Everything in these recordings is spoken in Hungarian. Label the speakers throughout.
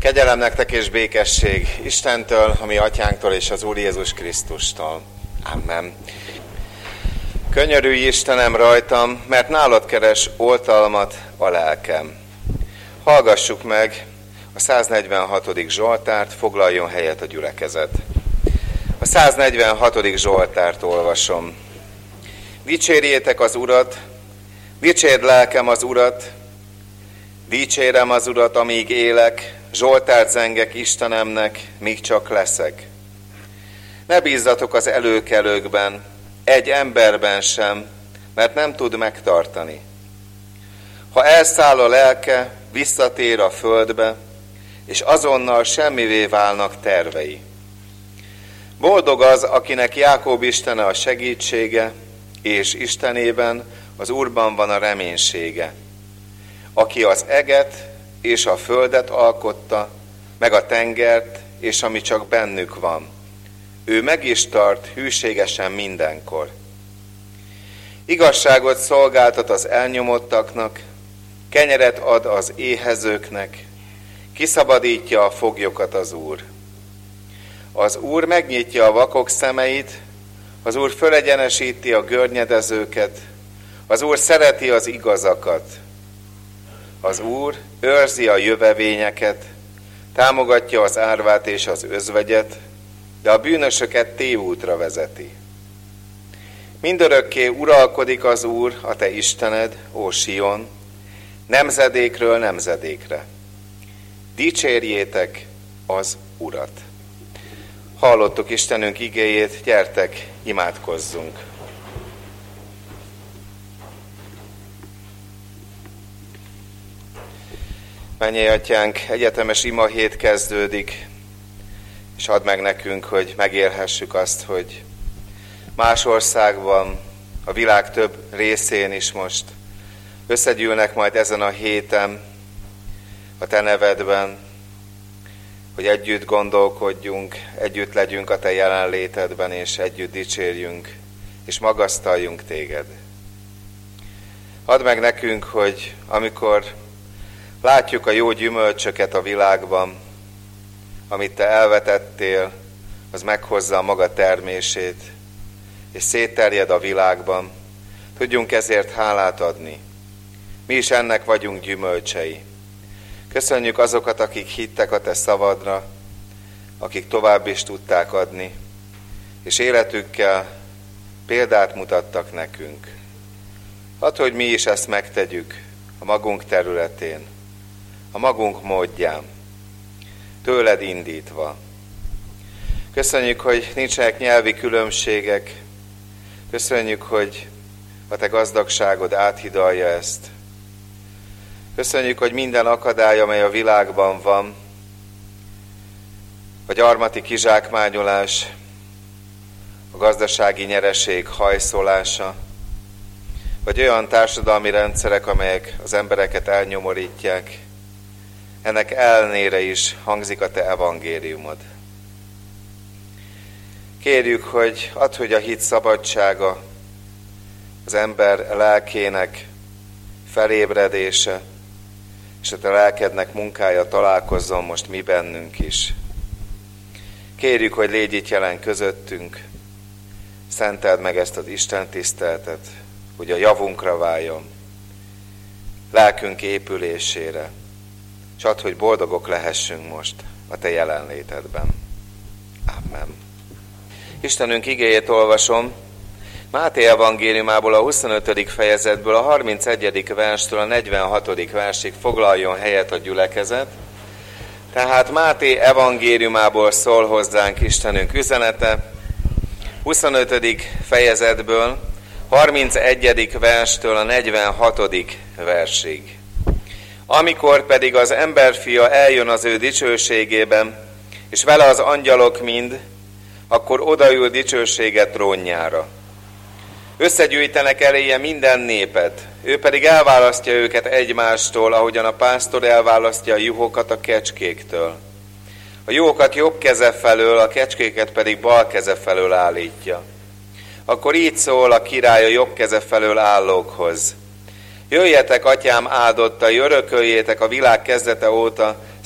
Speaker 1: Kegyelem nektek és békesség Istentől, a mi atyánktól és az Úr Jézus Krisztustól. Amen. Könyörülj Istenem rajtam, mert nálad keres oltalmat a lelkem. Hallgassuk meg a 146. Zsoltárt, foglaljon helyet a gyülekezet. A 146. Zsoltárt olvasom. Dicsérjétek az Urat, dicsérd lelkem az Urat, dicsérem az Urat, amíg élek, zsoltárt zengek Istenemnek, míg csak leszek. Ne bízzatok az előkelőkben, egy emberben sem, mert nem tud megtartani. Ha elszáll a lelke, visszatér a földbe, és azonnal semmivé válnak tervei. Boldog az, akinek Jákob Istene a segítsége, és Istenében, az Úrban van a reménysége. Aki az eget és a földet alkotta, meg a tengert, és ami csak bennük van. Ő meg is tart hűségesen mindenkor. Igazságot szolgáltat az elnyomottaknak, kenyeret ad az éhezőknek, kiszabadítja a foglyokat az Úr. Az Úr megnyitja a vakok szemeit, az Úr fölegyenesíti a görnyedezőket, az Úr szereti az igazakat. Az Úr őrzi a jövevényeket, támogatja az árvát és az özvegyet, de a bűnösöket tévútra vezeti. Mindörökké uralkodik az Úr, a te Istened, ó Sion, nemzedékről nemzedékre. Dicsérjétek az Urat! Hallottuk Istenünk igéjét, gyertek, imádkozzunk! Mennyei Atyánk, egyetemes imahét kezdődik, és add meg nekünk, hogy megélhessük azt, hogy más országban, a világ több részén is most összegyűlnek majd ezen a héten a te nevedben, hogy együtt gondolkodjunk, együtt legyünk a te jelenlétedben, és együtt dicsérjünk, és magasztaljunk téged. Add meg nekünk, hogy amikor látjuk a jó gyümölcsöket a világban, amit te elvetettél, az meghozza a maga termését, és szétterjed a világban. Tudjunk ezért hálát adni. Mi is ennek vagyunk gyümölcsei. Köszönjük azokat, akik hittek a te szavadra, akik tovább is tudták adni, és életükkel példát mutattak nekünk. Hadd, hogy mi is ezt megtegyük a magunk területén, a magunk módján, tőled indítva. Köszönjük, hogy nincsenek nyelvi különbségek. Köszönjük, hogy a te gazdagságod áthidalja ezt. Köszönjük, hogy minden akadály, amely a világban van, a gyarmati kizsákmányolás, a gazdasági nyereség hajszolása, vagy olyan társadalmi rendszerek, amelyek az embereket elnyomorítják, ennek ellenére is hangzik a te evangéliumod. Kérjük, hogy add, hogy a hit szabadsága, az ember lelkének felébredése, és a te lelkednek munkája találkozzon most mi bennünk is. Kérjük, hogy légy itt jelen közöttünk, szenteld meg ezt az Isten tiszteletet, hogy a javunkra váljon, lelkünk épülésére, és add, hogy boldogok lehessünk most a te jelenlétedben. Amen. Istenünk igéjét olvasom, Máté evangéliumából a 25. fejezetből a 31. verstől a 46. versig, foglaljon helyet a gyülekezet. Tehát Máté evangéliumából szól hozzánk Istenünk üzenete, 25. fejezetből 31. verstől a 46. versig. Amikor pedig az emberfia eljön az ő dicsőségében, és vele az angyalok mind, akkor odaül dicsősége trónjára. Összegyűjtenek eléje minden népet, ő pedig elválasztja őket egymástól, ahogyan a pásztor elválasztja a juhokat a kecskéktől. A juhokat jobb keze felől, a kecskéket pedig bal keze felől állítja. Akkor így szól a király a jobb keze felől állókhoz. Jöjjetek, atyám áldottai, örököljétek a világ kezdete óta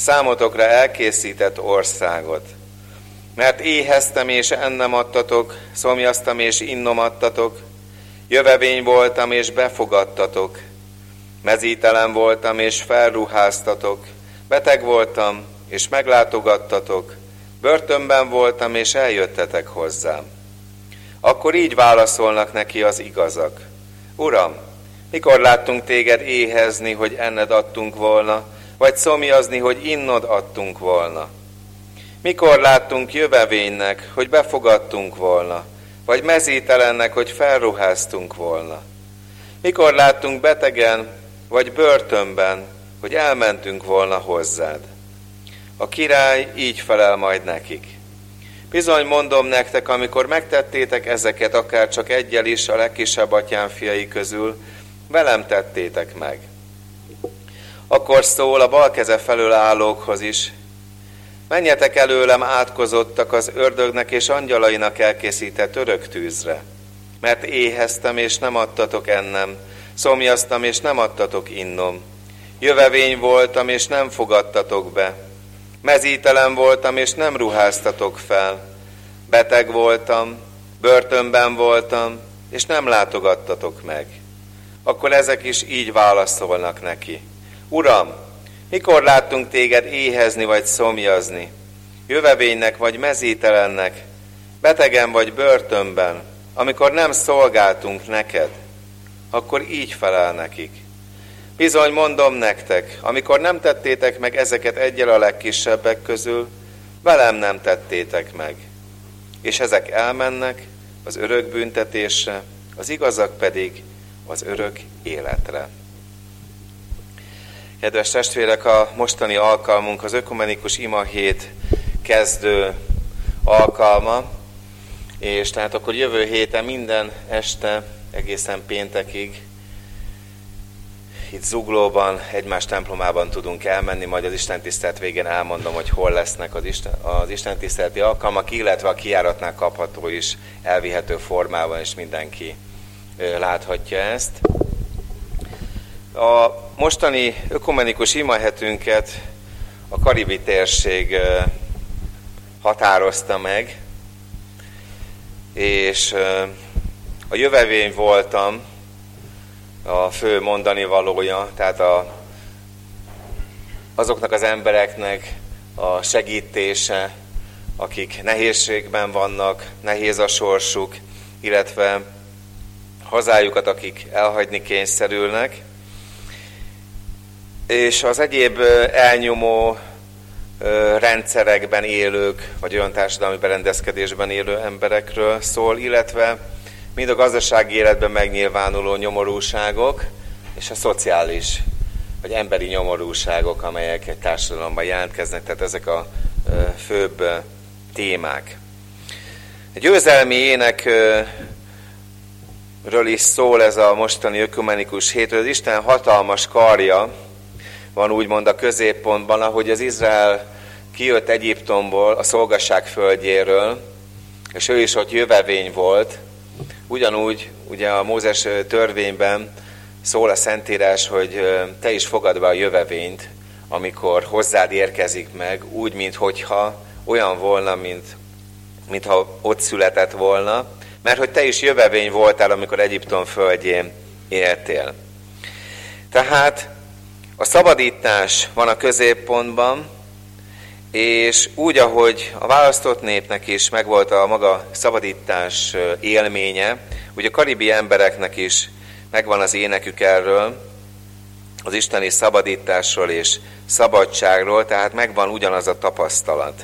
Speaker 1: számotokra elkészített országot. Mert éheztem, és ennem adtatok, szomjaztam, és innom adtatok, jövevény voltam, és befogadtatok, mezítelen voltam, és felruháztatok, beteg voltam, és meglátogattatok, börtönben voltam, és eljöttetek hozzám. Akkor így válaszolnak neki az igazak. Uram, mikor láttunk téged éhezni, hogy enned adtunk volna, vagy szomjazni, hogy innod adtunk volna? Mikor láttunk jövevénynek, hogy befogadtunk volna, vagy mezítelennek, hogy felruháztunk volna? Mikor láttunk betegen, vagy börtönben, hogy elmentünk volna hozzád? A király így felel majd nekik. Bizony mondom nektek, amikor megtettétek ezeket, akár csak egyel is a legkisebb atyám fiai közül, velem tettétek meg. Akkor szól a bal keze felől állókhoz is: menjetek előlem, átkozottak, az ördögnek és angyalainak elkészített örök tűzre. Mert éheztem, és nem adtatok ennem, szomjaztam, és nem adtatok innom. Jövevény voltam, és nem fogadtatok be. Mezítelen voltam, és nem ruháztatok fel. Beteg voltam, börtönben voltam, és nem látogattatok meg. Akkor ezek is így válaszolnak neki. Uram, mikor láttunk téged éhezni vagy szomjazni, jövevénynek vagy mezítelennek, betegen vagy börtönben, amikor nem szolgáltunk neked? Akkor így felel nekik. Bizony mondom nektek, amikor nem tettétek meg ezeket egyel a legkisebbek közül, velem nem tettétek meg. És ezek elmennek az örök büntetésre, az igazak pedig az örök életre. Kedves testvérek, a mostani alkalmunk az ökumenikus imahét kezdő alkalma, és tehát akkor jövő héten minden este egészen péntekig itt Zuglóban, egymás templomában tudunk elmenni, majd az istentisztelet végén elmondom, hogy hol lesznek az istentiszteleti alkalmak, illetve a kijáratnál kapható is elvihető formában, és mindenki láthatja ezt. A mostani ökumenikus imahetünket a karibi térség határozta meg, és a jövevény voltam a fő mondani valója, tehát azoknak az embereknek a segítése, akik nehézségben vannak, nehéz a sorsuk, illetve hazájukat, akik elhagyni kényszerülnek, és az egyéb elnyomó rendszerekben élők, vagy olyan társadalmi berendezkedésben élő emberekről szól, illetve mind a gazdasági életben megnyilvánuló nyomorúságok, és a szociális, vagy emberi nyomorúságok, amelyek egy társadalomban jelentkeznek, tehát ezek a főbb témák. Egy győzelmi énekről is szól ez a mostani ökumenikus hét, hogy az Isten hatalmas karja van úgymond a középpontban, ahogy az Izrael kijött Egyiptomból, a szolgasság földjéről, és ő is ott jövevény volt. Ugyanúgy ugye a Mózes törvényben szól a Szentírás, hogy te is fogad be a jövevényt, amikor hozzád érkezik meg, úgy, minthogyha olyan volna, mintha ott született volna, mert hogy te is jövevény voltál, amikor Egyiptom földjén éltél. Tehát a szabadítás van a középpontban, és úgy, ahogy a választott népnek is megvolt a maga szabadítás élménye, úgy a karibi embereknek is megvan az énekük erről, az isteni szabadításról és szabadságról, tehát megvan ugyanaz a tapasztalat.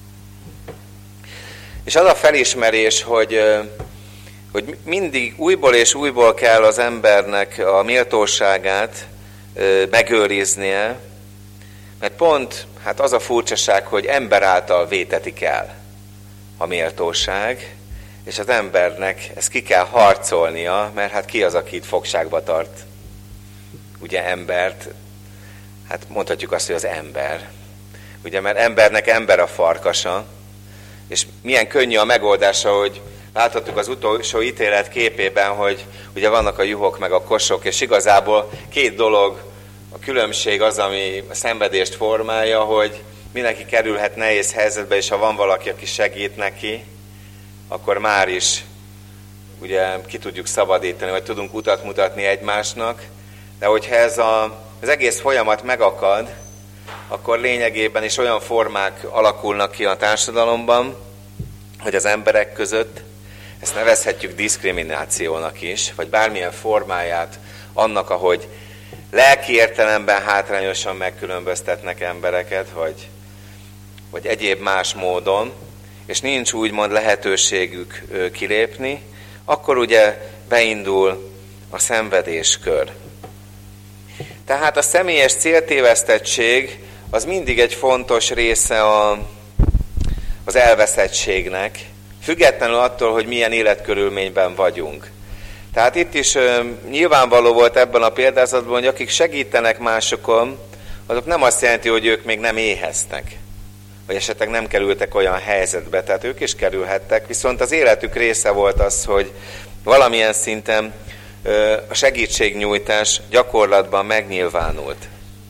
Speaker 1: És az a felismerés, hogy mindig újból és újból kell az embernek a méltóságát megőriznie, mert pont az a furcsaság, hogy ember által vétetik el a méltóság, és az embernek ezt ki kell harcolnia, mert ki az, aki itt fogságba tart, ugye embert, mondhatjuk azt, hogy az ember. Ugye, mert embernek ember a farkasa, és milyen könnyű a megoldása, hogy láthattuk az utolsó ítélet képében, hogy ugye vannak a juhok meg a kosok, és igazából két dolog a különbség az, ami a szenvedést formálja, hogy mindenki kerülhet nehéz helyzetbe, és ha van valaki, aki segít neki, akkor már is ugye ki tudjuk szabadítani, vagy tudunk utat mutatni egymásnak. De hogyha ez az egész folyamat megakad, akkor lényegében is olyan formák alakulnak ki a társadalomban, hogy az emberek között, ezt nevezhetjük diszkriminációnak is, vagy bármilyen formáját annak, ahogy lelki értelemben hátrányosan megkülönböztetnek embereket, vagy egyéb más módon, és nincs úgymond lehetőségük kilépni, akkor ugye beindul a szenvedéskör. Tehát a személyes céltévesztettség az mindig egy fontos része az elveszettségnek, függetlenül attól, hogy milyen életkörülményben vagyunk. Tehát itt is nyilvánvaló volt ebben a példázatban, hogy akik segítenek másokon, azok nem azt jelenti, hogy ők még nem éheztek, vagy esetleg nem kerültek olyan helyzetbe, tehát ők is kerülhettek, viszont az életük része volt az, hogy valamilyen szinten a segítségnyújtás gyakorlatban megnyilvánult.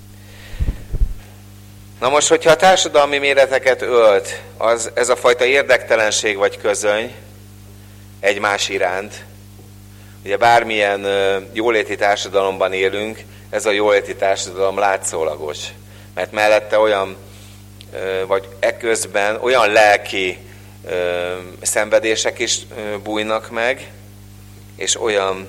Speaker 1: Na most, hogyha a társadalmi méreteket ölt, ez a fajta érdektelenség vagy közöny egymás iránt, ugye bármilyen jóléti társadalomban élünk, ez a jóléti társadalom látszólagos, mert mellette olyan, vagy eközben olyan lelki szenvedések is bújnak meg, és olyan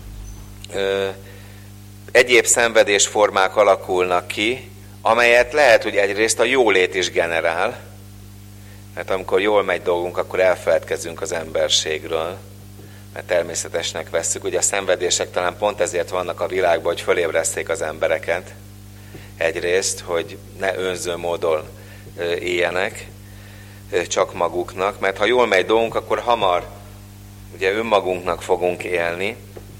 Speaker 1: egyéb szenvedésformák alakulnak ki, amelyet lehet, hogy egyrészt a jólét is generál, mert amikor jól megy dolgunk, akkor elfeledkezünk az emberségről, mert természetesnek vesszük. Ugye a szenvedések talán pont ezért vannak a világban, hogy fölébreszték az embereket egyrészt, hogy ne önző módon éljenek csak maguknak, mert ha jól megy dolgunk, akkor hamar ugye önmagunknak fogunk élni.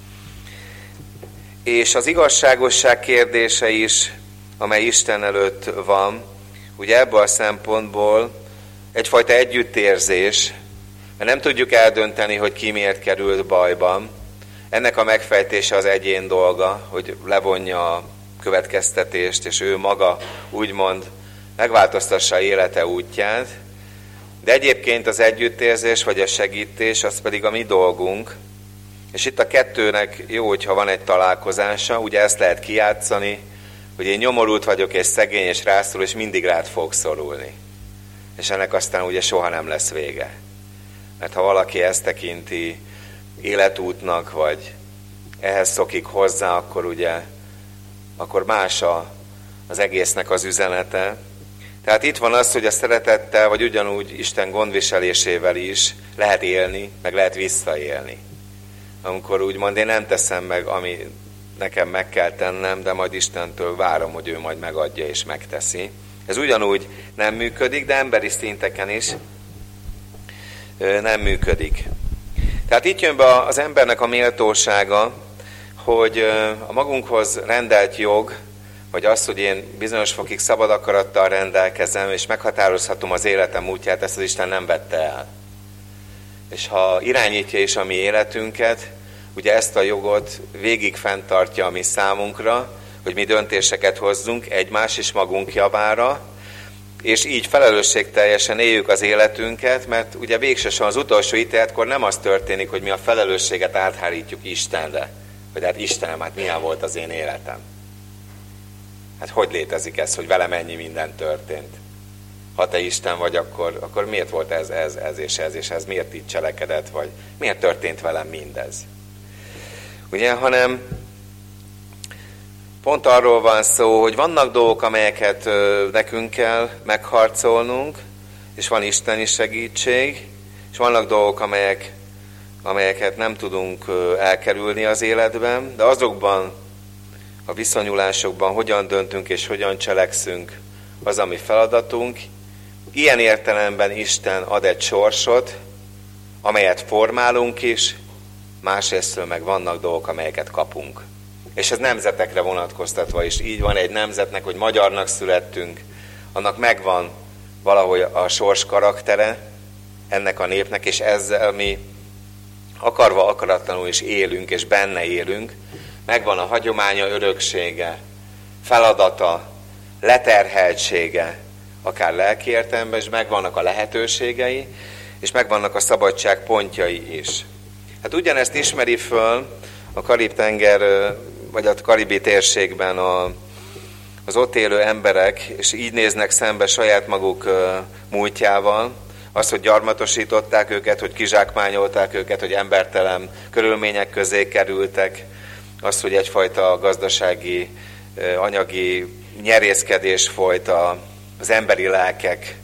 Speaker 1: És az igazságosság kérdése is, amely Isten előtt van, ugye ebből a szempontból egyfajta együttérzés, mert nem tudjuk eldönteni, hogy ki miért került bajban. Ennek a megfejtése az egyén dolga, hogy levonja a következtetést, és ő maga úgymond megváltoztassa élete útját. De egyébként az együttérzés vagy a segítés, az pedig a mi dolgunk. És itt a kettőnek jó, hogyha van egy találkozása, ugye ezt lehet kijátszani, hogy én nyomorult vagyok és szegény és rászorul, és mindig rád fogok szorulni. És ennek aztán ugye soha nem lesz vége. Mert ha valaki ezt tekinti életútnak, vagy ehhez szokik hozzá, akkor más az egésznek az üzenete. Tehát itt van az, hogy a szeretettel, vagy ugyanúgy Isten gondviselésével is lehet élni, meg lehet visszaélni. Amikor úgymond én nem teszem meg, ami nekem meg kell tennem, de majd Istentől várom, hogy ő majd megadja és megteszi. Ez ugyanúgy nem működik, de emberi szinteken is nem működik. Tehát itt jön be az embernek a méltósága, hogy a magunkhoz rendelt jog, vagy az, hogy én bizonyos fokig szabad akarattal rendelkezem, és meghatározhatom az életem útját, ezt az Isten nem vette el. És ha irányítja is a mi életünket, ugye ezt a jogot végig fenntartja a mi számunkra, hogy mi döntéseket hozzunk egymás és magunk javára, és így felelősségteljesen éljük az életünket, mert ugye végsősorban az utolsó ítéletkor nem az történik, hogy mi a felelősséget áthárítjuk Istenre. Hogy hát Istenem, hát milyen volt az én életem? Hát hogy létezik ez, hogy velem ennyi minden történt? Ha te Isten vagy, akkor miért volt ez, miért így cselekedett, vagy miért történt velem mindez? Ugye, hanem pont arról van szó, hogy vannak dolgok, amelyeket nekünk kell megharcolnunk, és van isteni segítség, és vannak dolgok, amelyeket nem tudunk elkerülni az életben, de azokban a viszonyulásokban hogyan döntünk és hogyan cselekszünk, az a mi feladatunk. Ilyen értelemben Isten ad egy sorsot, amelyet formálunk is, másrésztől meg vannak dolgok, amelyeket kapunk. És ez nemzetekre vonatkoztatva is így van, egy nemzetnek, hogy magyarnak születtünk, annak megvan valahogy a sors karaktere ennek a népnek, és ezzel mi akarva akaratlanul is élünk, és benne élünk, megvan a hagyománya, öröksége, feladata, leterheltsége, akár lelki értelemben, és megvannak a lehetőségei, és megvannak a szabadság pontjai is. Hát ugyanezt ismeri föl a Karib-tenger, vagy a karibi térségben az ott élő emberek, és így néznek szembe saját maguk múltjával, azt, hogy gyarmatosították őket, hogy kizsákmányolták őket, hogy embertelen körülmények közé kerültek, azt, hogy egyfajta gazdasági, anyagi nyerészkedés folyt az emberi lelkek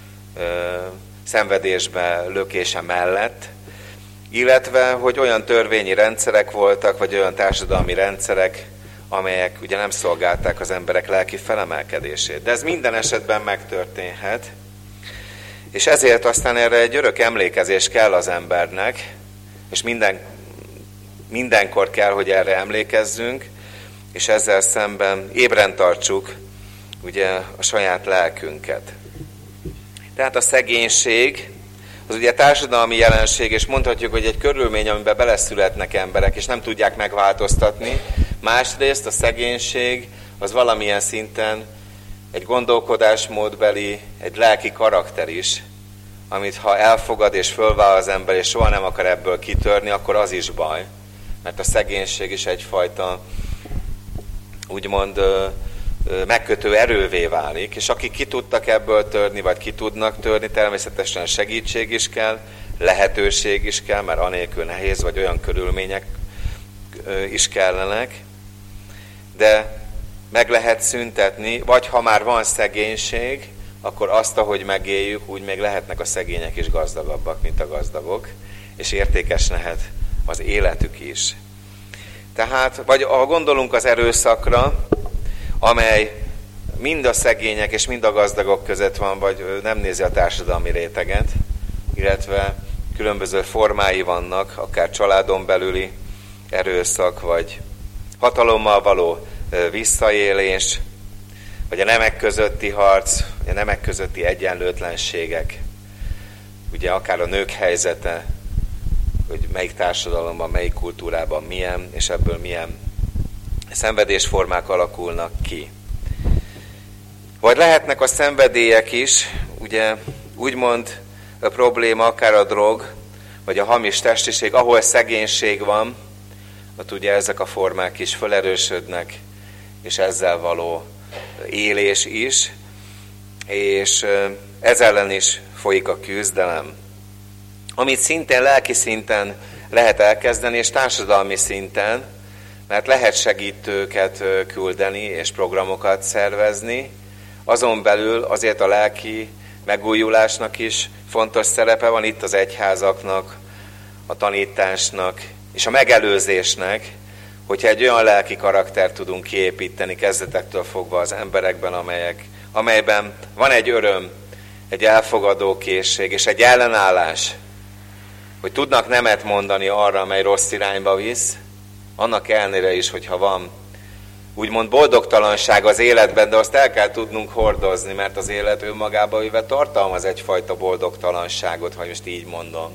Speaker 1: szenvedésbe lökése mellett, illetve, hogy olyan törvényi rendszerek voltak, vagy olyan társadalmi rendszerek, amelyek ugye nem szolgálták az emberek lelki felemelkedését. De ez minden esetben megtörténhet, és ezért aztán erre egy örök emlékezés kell az embernek, és mindenkor kell, hogy erre emlékezzünk, és ezzel szemben ébren tartsuk ugye a saját lelkünket. Tehát a szegénység, az ugye társadalmi jelenség, és mondhatjuk, hogy egy körülmény, amiben beleszületnek emberek, és nem tudják megváltoztatni. Másrészt a szegénység az valamilyen szinten egy gondolkodásmódbeli, egy lelki karakter is, amit ha elfogad és fölvállal az ember, és soha nem akar ebből kitörni, akkor az is baj. Mert a szegénység is egyfajta, úgymond megkötő erővé válik, és akik ki tudtak ebből törni, vagy ki tudnak törni, természetesen segítség is kell, lehetőség is kell, mert anélkül nehéz, vagy olyan körülmények is kellenek, de meg lehet szüntetni, vagy ha már van szegénység, akkor azt, ahogy megéljük, úgy még lehetnek a szegények is gazdagabbak, mint a gazdagok, és értékes lehet az életük is. Tehát, vagy ha gondolunk az erőszakra, amely mind a szegények és mind a gazdagok között van, vagy nem nézi a társadalmi réteget, illetve különböző formái vannak, akár családon belüli erőszak, vagy hatalommal való visszaélés, vagy a nemek közötti harc, a nemek közötti egyenlőtlenségek, ugye akár a nők helyzete, hogy melyik társadalomban, melyik kultúrában milyen, és ebből milyen szenvedésformák alakulnak ki. Vagy lehetnek a szenvedélyek is, ugye úgymond a probléma akár a drog, vagy a hamis testiség, ahol szegénység van, ott ugye ezek a formák is felerősödnek, és ezzel való élés is, és ez ellen is folyik a küzdelem. Amit szintén lelki szinten lehet elkezdeni, és társadalmi szinten, mert lehet segítőket küldeni, és programokat szervezni, azon belül azért a lelki megújulásnak is fontos szerepe van, itt az egyházaknak, a tanításnak, és a megelőzésnek, hogyha egy olyan lelki karaktert tudunk kiépíteni kezdetektől fogva az emberekben, amelyben van egy öröm, egy elfogadókészség és egy ellenállás, hogy tudnak nemet mondani arra, amely rossz irányba visz, annak ellenére is, hogyha van úgymond boldogtalanság az életben, de azt el kell tudnunk hordozni, mert az élet önmagában véve tartalmaz egyfajta boldogtalanságot, ha most így mondom.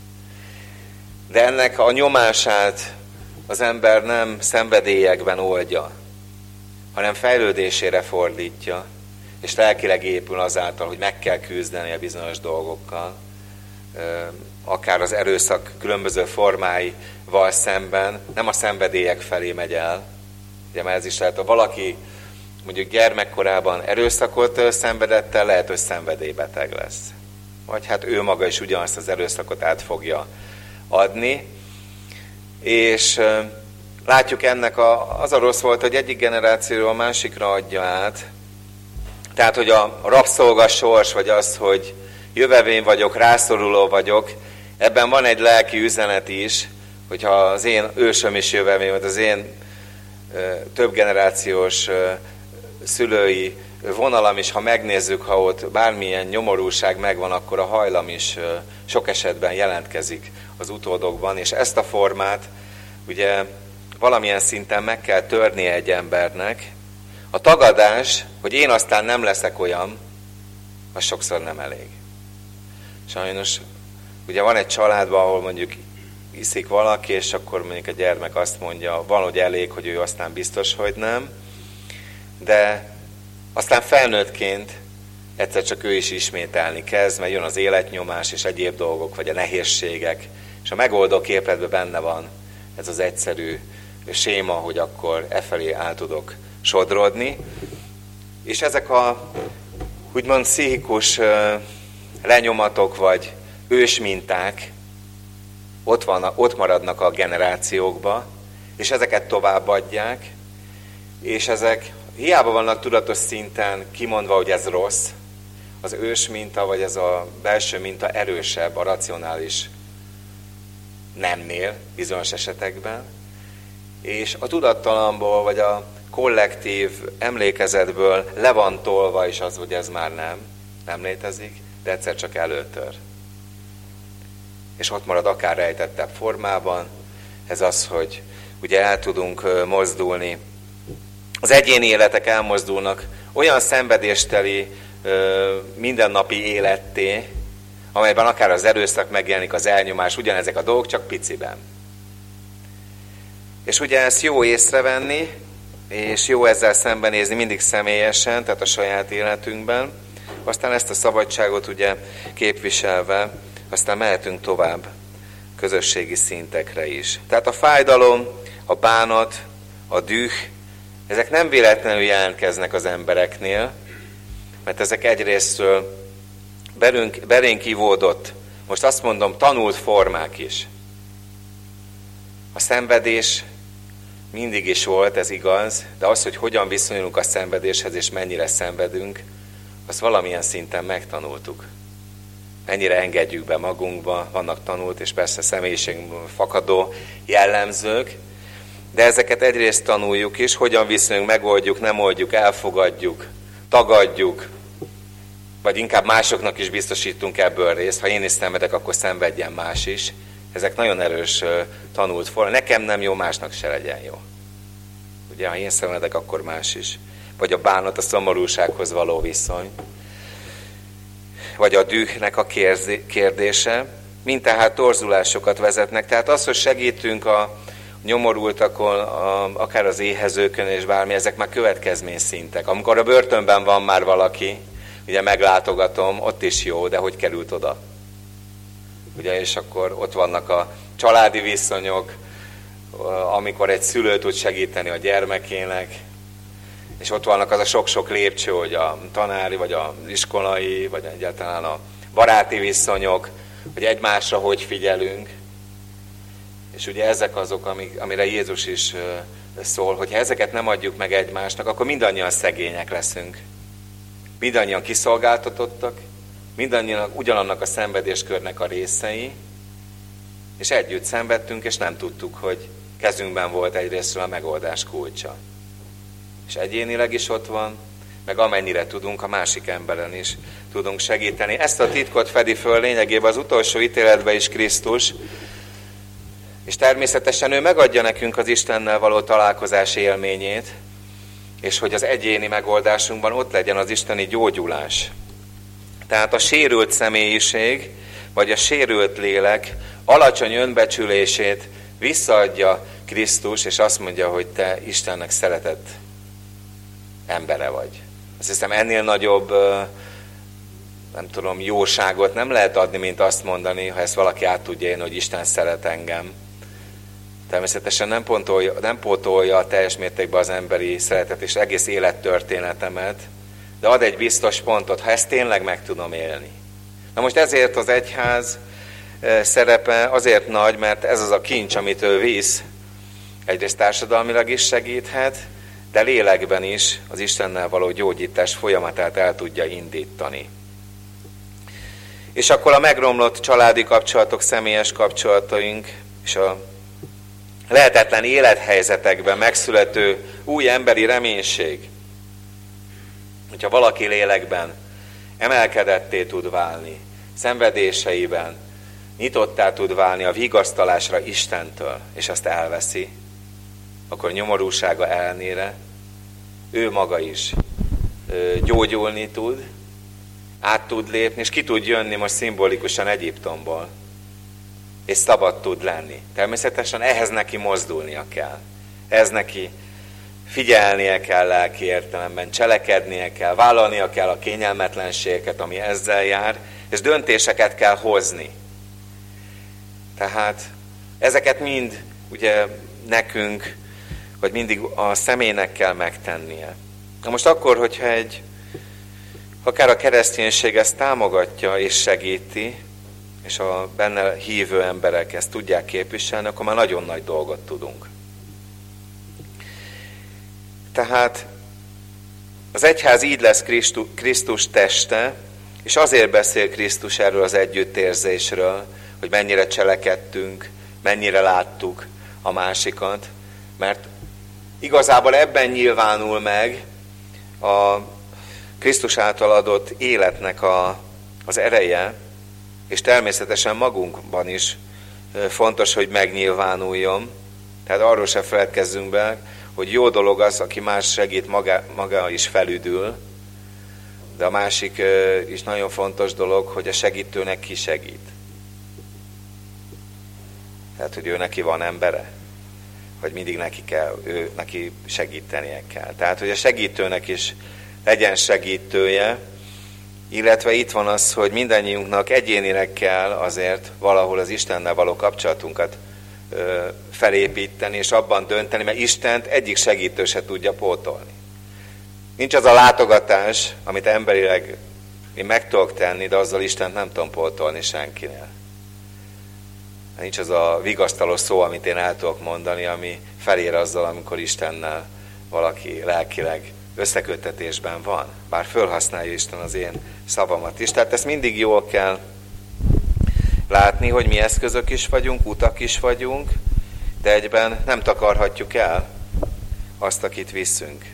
Speaker 1: De ennek a nyomását az ember nem szenvedélyekben oldja, hanem fejlődésére fordítja, és lelkileg épül azáltal, hogy meg kell küzdeni a bizonyos dolgokkal, akár az erőszak különböző formáival szemben, nem a szenvedélyek felé megy el. Ugye már ez is lehet, ha valaki mondjuk gyermekkorában erőszakot szenvedett el, lehet, hogy szenvedélybeteg lesz. Vagy hát ő maga is ugyanazt az erőszakot át fogja adni. És látjuk ennek az a rossz volt, hogy egyik generációról a másikra adja át. Tehát, hogy a rabszolgasors, vagy az, hogy jövevény vagyok, rászoruló vagyok, ebben van egy lelki üzenet is, hogyha az én ősöm is jövevény, vagy az én több generációs szülői vonalam is, ha megnézzük, ha ott bármilyen nyomorúság megvan, akkor a hajlam is sok esetben jelentkezik az utódokban, és ezt a formát ugye valamilyen szinten meg kell törnie egy embernek. A tagadás, hogy én aztán nem leszek olyan, az sokszor nem elég. Sajnos ugye van egy családban, ahol mondjuk iszik valaki, és akkor mondjuk a gyermek azt mondja, valahogy elég, hogy ő aztán biztos, hogy nem. de aztán felnőttként egyszer csak ő is ismételni kezd, mert jön az életnyomás és egyéb dolgok, vagy a nehézségek, és a megoldó képletben benne van ez az egyszerű séma, hogy akkor efelé át tudok sodrodni. És ezek a úgymond pszichikus lenyomatok, vagy ősminták ott maradnak a generációkba, és ezeket továbbadják, és ezek hiába vannak tudatos szinten kimondva, hogy ez rossz, az ősminta, vagy ez a belső minta erősebb a racionális nemnél bizonyos esetekben, és a tudattalamból, vagy a kollektív emlékezetből le van tolva, és az, hogy ez már nem létezik, de egyszer csak előtör. És ott marad akár rejtettebb formában, ez az, hogy ugye el tudunk mozdulni. Az egyéni életek elmozdulnak olyan szenvedésteli mindennapi életté, amelyben akár az erőszak megjelenik, az elnyomás, ugyanezek a dolgok, csak piciben. És ugye ezt jó észrevenni, és jó ezzel szembenézni mindig személyesen, tehát a saját életünkben. Aztán ezt a szabadságot ugye képviselve, aztán mehetünk tovább közösségi szintekre is. Tehát a fájdalom, a bánat, a düh, ezek nem véletlenül jelentkeznek az embereknél, mert ezek egyrésztről belénk ivódott, most azt mondom, tanult formák is. A szenvedés mindig is volt, ez igaz, de az, hogy hogyan viszonyulunk a szenvedéshez, és mennyire szenvedünk, azt valamilyen szinten megtanultuk. Mennyire engedjük be magunkba, vannak tanult, és persze személyiségünk fakadó jellemzők, de ezeket egyrészt tanuljuk is, hogyan viszonyulunk, megoldjuk, nem oldjuk, elfogadjuk, tagadjuk, vagy inkább másoknak is biztosítunk ebből részt. Ha én is szenvedek, akkor szenvedjen más is. Ezek nagyon erős tanult forma. Nekem nem jó, másnak se legyen jó. Ugye, ha én szenvedek, akkor más is. Vagy a bánat, a szomorúsághoz való viszony. Vagy a dühnek a kérdése. Mind tehát torzulásokat vezetnek. Tehát az, hogy segítünk a nyomorultakon, akár az éhezőkön és bármi, ezek már következményszintek. Amikor a börtönben van már valaki, ugye meglátogatom, ott is jó, de hogy került oda? Ugye, és akkor ott vannak a családi viszonyok, amikor egy szülő tud segíteni a gyermekének, és ott vannak az a sok-sok lépcső, hogy a tanári, vagy az iskolai, vagy egyáltalán a baráti viszonyok, hogy egymásra hogy figyelünk. És ugye ezek azok, amire Jézus is szól, hogy ha ezeket nem adjuk meg egymásnak, akkor mindannyian szegények leszünk. Mindannyian kiszolgáltatottak, mindannyian ugyanannak a szenvedéskörnek a részei, és együtt szenvedtünk, és nem tudtuk, hogy kezünkben volt egyrésztről a megoldás kulcsa. És egyénileg is ott van, meg amennyire tudunk, a másik emberen is tudunk segíteni. Ezt a titkot fedi föl lényegében az utolsó ítéletben is Krisztus, és természetesen ő megadja nekünk az Istennel való találkozás élményét, és hogy az egyéni megoldásunkban ott legyen az isteni gyógyulás. Tehát a sérült személyiség, vagy a sérült lélek alacsony önbecsülését visszaadja Krisztus, és azt mondja, hogy te Istennek szeretett embere vagy. Azt hiszem, ennél nagyobb, nem tudom, jóságot nem lehet adni, mint azt mondani, ha ezt valaki át tudja élni, hogy Isten szeret engem. Természetesen nem pótolja a teljes mértékben az emberi szeretet és egész élettörténetemet, de ad egy biztos pontot, ha ezt tényleg meg tudom élni. Na most ezért az egyház szerepe azért nagy, mert ez az a kincs, amit ő visz. Egyrészt társadalmilag is segíthet, de lélekben is az Istennel való gyógyítás folyamatát el tudja indítani. És akkor a megromlott családi kapcsolatok, személyes kapcsolataink, és a lehetetlen élethelyzetekben megszülető új emberi reménység, hogyha valaki lélekben emelkedetté tud válni, szenvedéseiben nyitottá tud válni a vigasztalásra Istentől, és azt elveszi, akkor nyomorúsága ellenére ő maga is gyógyulni tud, át tud lépni, és ki tud jönni most szimbolikusan Egyiptomból, és szabad tud lenni. Természetesen ehhez neki mozdulnia kell. Ehhez neki figyelnie kell lelki értelemben, cselekednie kell, vállalnia kell a kényelmetlenségeket, ami ezzel jár, és döntéseket kell hozni. Tehát ezeket mind ugye nekünk, vagy mindig a személynek kell megtennie. Na most akkor, hogyha akár a kereszténység ezt támogatja és segíti, és a benne hívő emberek ezt tudják képviselni, akkor már nagyon nagy dolgot tudunk. Tehát az egyház így lesz Krisztus teste, és azért beszél Krisztus erről az együttérzésről, hogy mennyire cselekedtünk, mennyire láttuk a másikat, mert igazából ebben nyilvánul meg a Krisztus által adott életnek az ereje, és természetesen magunkban is fontos, hogy megnyilvánuljon. Tehát arról se feledkezzünk be, hogy jó dolog az, aki más segít, maga is felüdül, de a másik is nagyon fontos dolog, hogy a segítőnek ki segít. Tehát, hogy ő neki van embere, vagy mindig neki segítenie kell. Tehát, hogy a segítőnek is legyen segítője, illetve itt van az, hogy mindannyiunknak egyénileg kell azért valahol az Istennel való kapcsolatunkat felépíteni, és abban dönteni, mert Istent egyik segítő se tudja pótolni. Nincs az a látogatás, amit emberileg én meg tudok tenni, de azzal Istent nem tudom pótolni senkinél. Nincs az a vigasztaló szó, amit én el tudok mondani, ami felér azzal, amikor Istennel valaki lelkileg összeköttetésben van. Bár fölhasználja Isten az én szavamat is. Tehát ezt mindig jól kell látni, hogy mi eszközök is vagyunk, utak is vagyunk, de egyben nem takarhatjuk el azt, akit viszünk.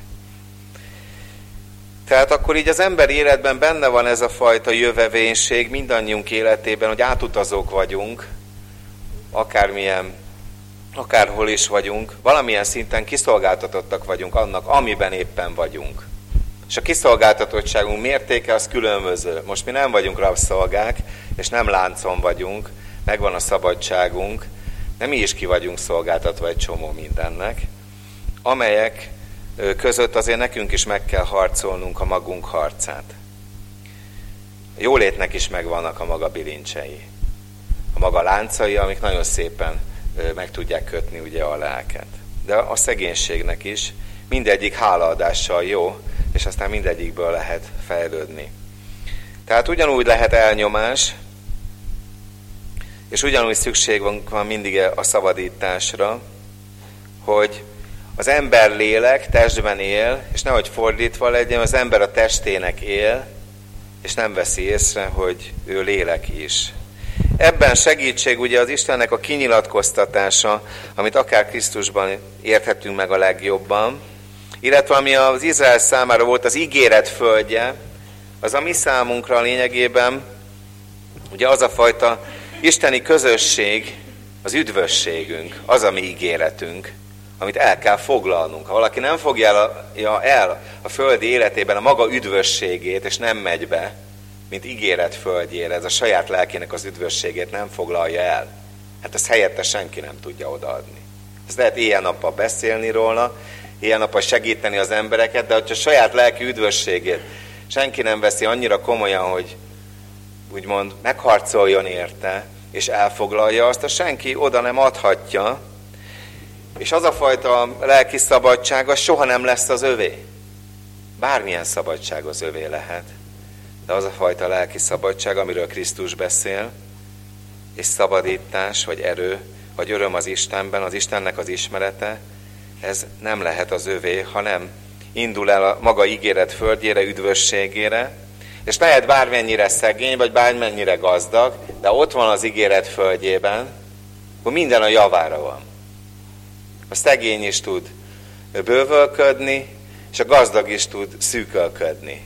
Speaker 1: Tehát akkor így az ember életben benne van ez a fajta jövevénység mindannyiunk életében, hogy átutazók vagyunk, akárhol is vagyunk, valamilyen szinten kiszolgáltatottak vagyunk annak, amiben éppen vagyunk. És a kiszolgáltatottságunk mértéke az különböző. Most mi nem vagyunk rabszolgák, és nem láncon vagyunk, megvan a szabadságunk, de mi is ki vagyunk szolgáltatva egy csomó mindennek, amelyek között azért nekünk is meg kell harcolnunk a magunk harcát. A jólétnek is megvannak a maga bilincsei, a maga láncai, amik nagyon szépen meg tudják kötni ugye a lelket. De a szegénységnek is mindegyik hálaadással jó, és aztán mindegyikből lehet fejlődni. Tehát ugyanúgy lehet elnyomás, és ugyanúgy szükség van mindig a szabadításra, hogy az ember lélek testben él, és nehogy fordítva legyen, az ember a testének él, és nem veszi észre, hogy ő lélek is. Ebben segítség ugye az Istennek a kinyilatkoztatása, amit akár Krisztusban érthetünk meg a legjobban, illetve ami az Izrael számára volt az ígéret földje, az a mi számunkra lényegében ugye az a fajta isteni közösség, az üdvösségünk, az a mi ígéretünk, amit el kell foglalnunk. Ha valaki nem fogja el a földi életében a maga üdvösségét, és nem megy be, mint ígéret földjére, ez a saját lelkének az üdvösségét nem foglalja el, hát ezt helyette senki nem tudja odaadni. Ez lehet éjjel-nappal beszélni róla, éjjel-nappal segíteni az embereket, de hogyha a saját lelki üdvösségét senki nem veszi annyira komolyan, hogy úgymond megharcoljon érte, és elfoglalja azt, a senki oda nem adhatja, és az a fajta lelki szabadság, az soha nem lesz az övé. Bármilyen szabadság az övé lehet, de az a fajta lelki szabadság, amiről Krisztus beszél, és szabadítás, vagy erő, vagy öröm az Istenben, az Istennek az ismerete, ez nem lehet az övé, ha nem indul el a maga ígéret földjére, üdvösségére, és lehet bármennyire szegény, vagy bármennyire gazdag, de ott van az ígéret földjében, hogy minden a javára van. A szegény is tud bővölködni, és a gazdag is tud szűkölködni.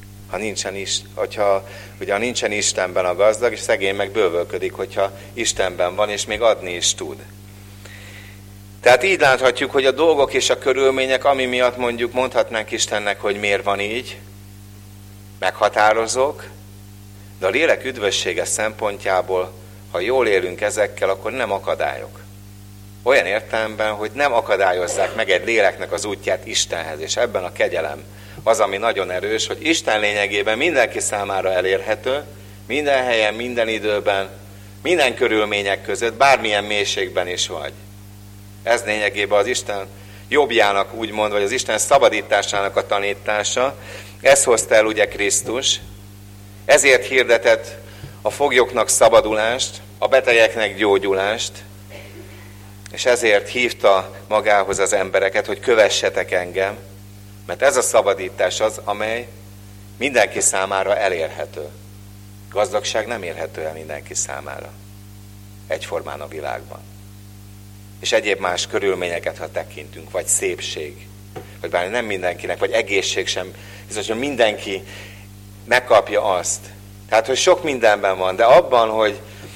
Speaker 1: Ha nincsen Istenben a gazdag, és szegény meg bővölködik, hogyha Istenben van, és még adni is tud. Tehát így láthatjuk, hogy a dolgok és a körülmények, ami miatt mondhatnánk Istennek, hogy miért van így, meghatározók, de a lélek üdvössége szempontjából, ha jól élünk ezekkel, akkor nem akadályok. Olyan értelemben, hogy nem akadályozzák meg egy léleknek az útját Istenhez, és ebben a kegyelem az, ami nagyon erős, hogy Isten lényegében mindenki számára elérhető, minden helyen, minden időben, minden körülmények között, bármilyen mélységben is vagy. Ez lényegében az Isten jobbjának úgymond, vagy az Isten szabadításának a tanítása. Ez hozta el ugye Krisztus, ezért hirdetett a foglyoknak szabadulást, a betegeknek gyógyulást, és ezért hívta magához az embereket, hogy kövessetek engem, mert ez a szabadítás az, amely mindenki számára elérhető. Gazdagság nem érhető el mindenki számára. Egyformán a világban. És egyéb más körülményeket, ha tekintünk, vagy szépség, vagy bár nem mindenkinek, vagy egészség sem, biztos, hogy mindenki megkapja azt. Tehát, hogy sok mindenben van, de abban,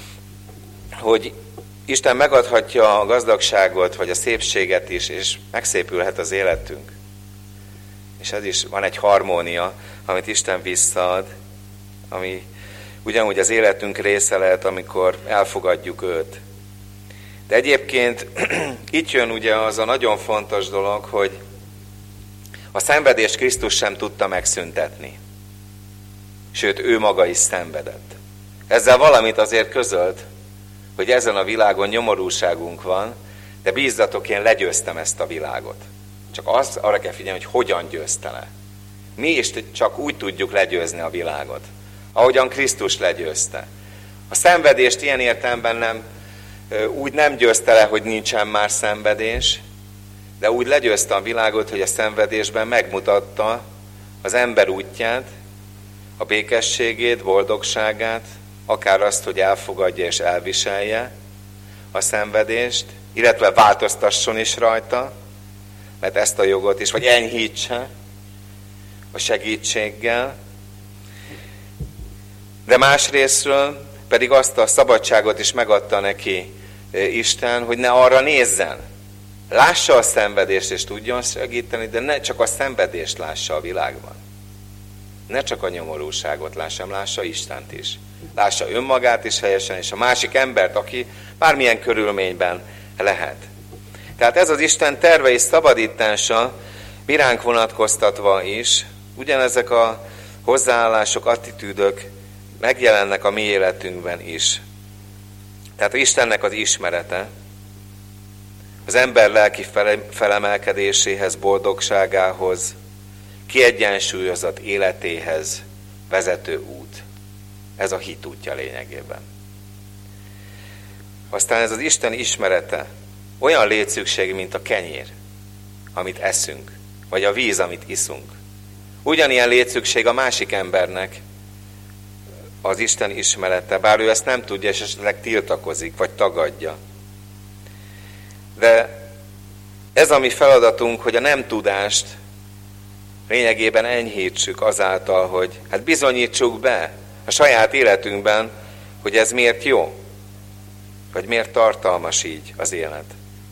Speaker 1: hogy Isten megadhatja a gazdagságot, vagy a szépséget is, és megszépülhet az életünk. És ez is van egy harmónia, amit Isten visszaad, ami ugyanúgy az életünk része lehet, amikor elfogadjuk őt. De egyébként itt jön ugye az a nagyon fontos dolog, hogy a szenvedést Krisztus sem tudta megszüntetni. Sőt, ő maga is szenvedett. Ezzel valamit azért közölt, hogy ezen a világon nyomorúságunk van, de bízzatok, én legyőztem ezt a világot. Csak arra kell figyelni, hogy hogyan győzte le. Mi is csak úgy tudjuk legyőzni a világot, ahogyan Krisztus legyőzte. A szenvedést ilyen értelemben úgy nem győzte le, hogy nincsen már szenvedés, de úgy legyőzte a világot, hogy a szenvedésben megmutatta az ember útját, a békességét, boldogságát, akár azt, hogy elfogadja és elviselje a szenvedést, illetve változtasson is rajta, mert ezt a jogot is, vagy enyhítse a segítséggel. De másrészről pedig azt a szabadságot is megadta neki Isten, hogy ne arra nézzen. Lássa a szenvedést és tudjon segíteni, de ne csak a szenvedést lássa a világban. Ne csak a nyomorúságot lássa Istent is. Lássa önmagát is helyesen, és a másik embert, aki bármilyen körülményben lehet. Tehát ez az Isten terve és szabadítása miránk vonatkoztatva is, ugyanezek a hozzáállások, attitűdök megjelennek a mi életünkben is. Tehát Istennek az ismerete, az ember lelki felemelkedéséhez, boldogságához, kiegyensúlyozott életéhez vezető út. Ez a hit útja lényegében. Aztán ez az Isten ismerete olyan létszükség, mint a kenyér, amit eszünk, vagy a víz, amit iszunk. Ugyanilyen létszükség a másik embernek az Isten ismerete, bár ő ezt nem tudja, és esetleg tiltakozik, vagy tagadja. De ez a mi feladatunk, hogy a nem tudást lényegében enyhítsük azáltal, hogy bizonyítsuk be a saját életünkben, hogy ez miért jó, vagy miért tartalmas így az élet.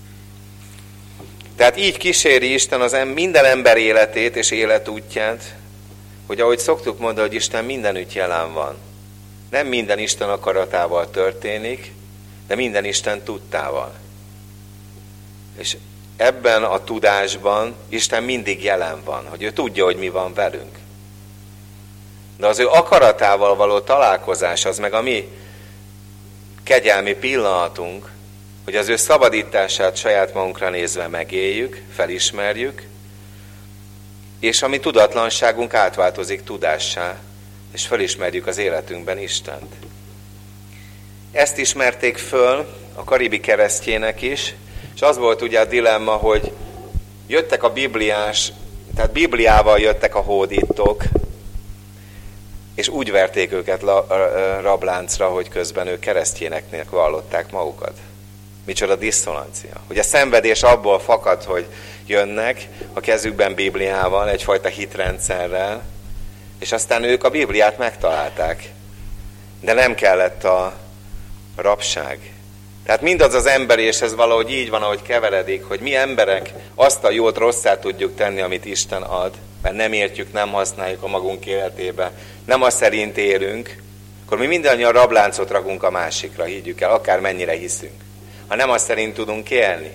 Speaker 1: Tehát így kíséri Isten minden ember életét és életútját, hogy ahogy szoktuk mondani, hogy Isten mindenütt jelen van. Nem minden Isten akaratával történik, de minden Isten tudtával. És ebben a tudásban Isten mindig jelen van, hogy ő tudja, hogy mi van velünk. De az ő akaratával való találkozás az meg a mi kegyelmi pillanatunk, hogy az ő szabadítását saját magunkra nézve megéljük, felismerjük, és a mi tudatlanságunk átváltozik tudássá, és felismerjük az életünkben Istent. Ezt ismerték föl a karibi keresztjének is, és az volt ugye a dilemma, hogy jöttek a tehát Bibliával jöttek a hódítók, és úgy verték őket rabláncra, hogy közben ők keresztjéneknek vallották magukat. Micsoda diszonancia. Hogy a szenvedés abból fakad, hogy jönnek a kezükben Bibliával, egyfajta hitrendszerrel, és aztán ők a Bibliát megtalálták. De nem kellett a rabság. Tehát mindaz az emberéshez valahogy így van, ahogy keveredik, hogy mi emberek azt a jót rosszát tudjuk tenni, amit Isten ad, mert nem értjük, nem használjuk a magunk életébe, nem azt szerint élünk, akkor mi mindannyian rabláncot rakunk a másikra, higgyük el, akár mennyire hiszünk. ha nem azt szerint tudunk élni.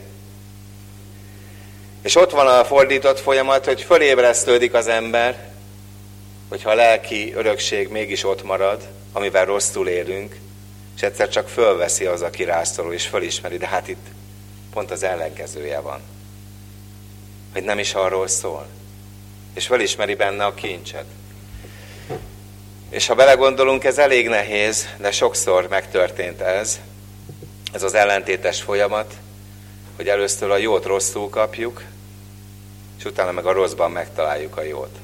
Speaker 1: És ott van a fordított folyamat, hogy fölébresztődik az ember, hogyha a lelki örökség mégis ott marad, amivel rosszul élünk, és egyszer csak fölveszi az, aki rászorul, és fölismeri, de hát itt pont az ellenkezője van. Hogy nem is arról szól. És fölismeri benne a kincset. És ha belegondolunk, ez elég nehéz, de sokszor megtörtént ez az ellentétes folyamat, hogy először a jót rosszul kapjuk, és utána meg a rosszban megtaláljuk a jót.